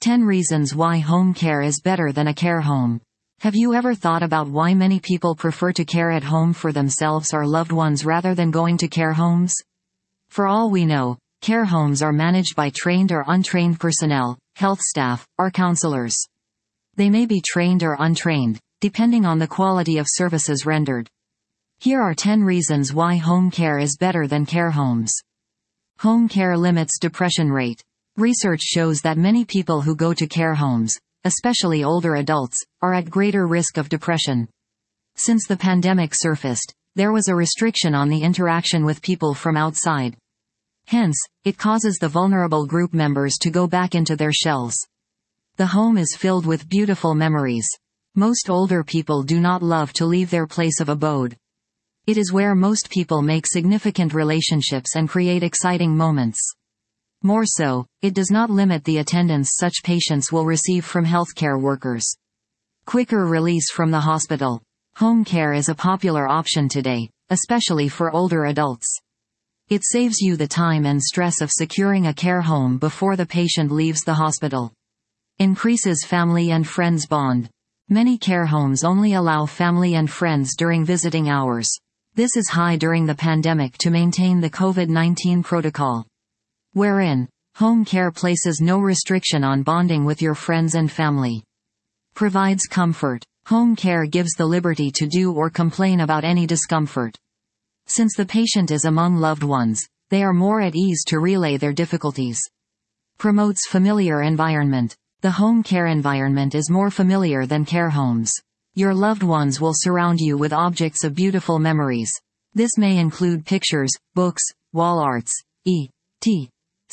10 reasons why home care is better than a care home. Have you ever thought about why many people prefer to care at home for themselves or loved ones rather than going to care homes? For all we know, care homes are managed by trained or untrained personnel, health staff, or counselors. They may be trained or untrained, depending on the quality of services rendered. Here are 10 reasons why home care is better than care homes. Home care limits depression rate. Research shows that many people who go to care homes, especially older adults, are at greater risk of depression. Since the pandemic surfaced, there was a restriction on the interaction with people from outside. Hence, it causes the vulnerable group members to go back into their shells. The home is filled with beautiful memories. Most older people do not love to leave their place of abode. It is where most people make significant relationships and create exciting moments. More so, it does not limit the attendance such patients will receive from healthcare workers. Quicker release from the hospital. Home care is a popular option today, especially for older adults. It saves you the time and stress of securing a care home before the patient leaves the hospital. Increases family and friends bond. Many care homes only allow family and friends during visiting hours. This is high during the pandemic to maintain the COVID-19 protocol, wherein home care places no restriction on bonding with your friends and family. Provides comfort. Home care gives the liberty to do or complain about any discomfort. Since the patient is among loved ones, they are more at ease to relay their difficulties. Promotes familiar environment. The home care environment is more familiar than care homes. Your loved ones will surround you with objects of beautiful memories. This may include pictures, books, wall arts, etc.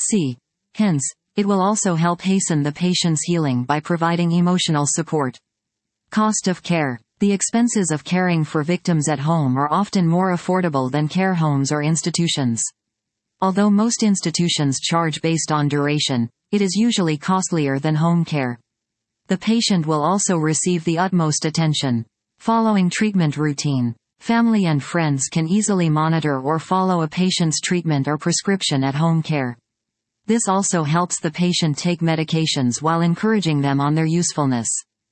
Hence, it will also help hasten the patient's healing by providing emotional support. Cost of care. The expenses of caring for victims at home are often more affordable than care homes or institutions. Although most institutions charge based on duration, it is usually costlier than home care. The patient will also receive the utmost attention. Following treatment routine. Family and friends can easily monitor or follow a patient's treatment or prescription at home care. This also helps the patient take medications while encouraging them on their usefulness.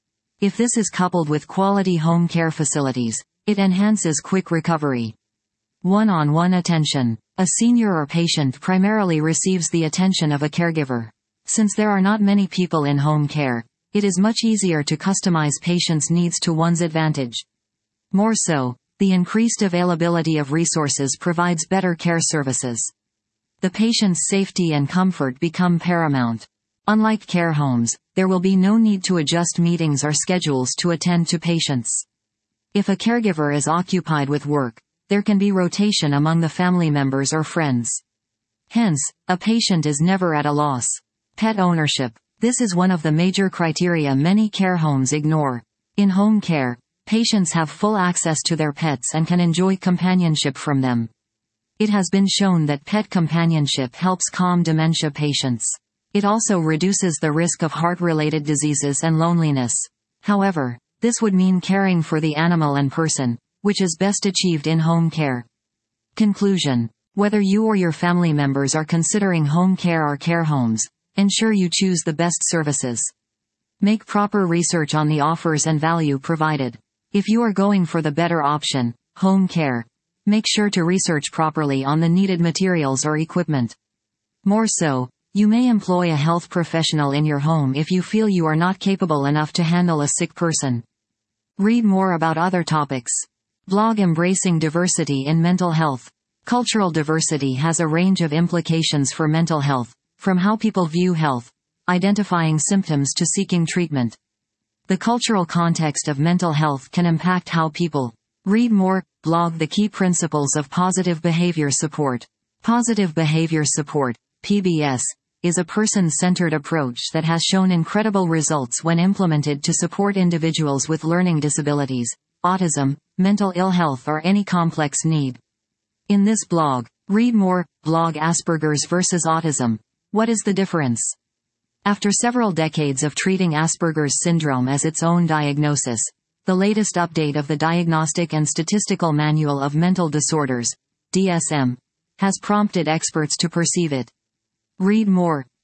If this is coupled with quality home care facilities, it enhances quick recovery. One-on-one attention. A senior or patient primarily receives the attention of a caregiver. Since there are not many people in home care, it is much easier to customize patients' needs to one's advantage. More so, the increased availability of resources provides better care services. The patient's safety and comfort become paramount. Unlike care homes, there will be no need to adjust meetings or schedules to attend to patients. If a caregiver is occupied with work, there can be rotation among the family members or friends. Hence, a patient is never at a loss. Pet ownership. This is one of the major criteria many care homes ignore. In home care, patients have full access to their pets and can enjoy companionship from them. It has been shown that pet companionship helps calm dementia patients. It also reduces the risk of heart-related diseases and loneliness. However, this would mean caring for the animal and person, which is best achieved in home care. Conclusion. Whether you or your family members are considering home care or care homes, ensure you choose the best services. Make proper research on the offers and value provided. If you are going for the better option, home care, make sure to research properly on the needed materials or equipment. More so, you may employ a health professional in your home if you feel you are not capable enough to handle a sick person. Read more about other topics. Blog Embracing Diversity in Mental Health. Cultural diversity has a range of implications for mental health, from how people view health, identifying symptoms to seeking treatment. The cultural context of mental health can impact how people read more. Blog The Key Principles of Positive Behavior Support. Positive Behavior Support, PBS, is a person-centered approach that has shown incredible results when implemented to support individuals with learning disabilities, autism, mental ill health or any complex need. In this blog, read more. Blog Asperger's versus Autism. What is the difference? After several decades of treating Asperger's syndrome as its own diagnosis, the latest update of the Diagnostic and Statistical Manual of Mental Disorders, DSM, has prompted experts to perceive it. Read more.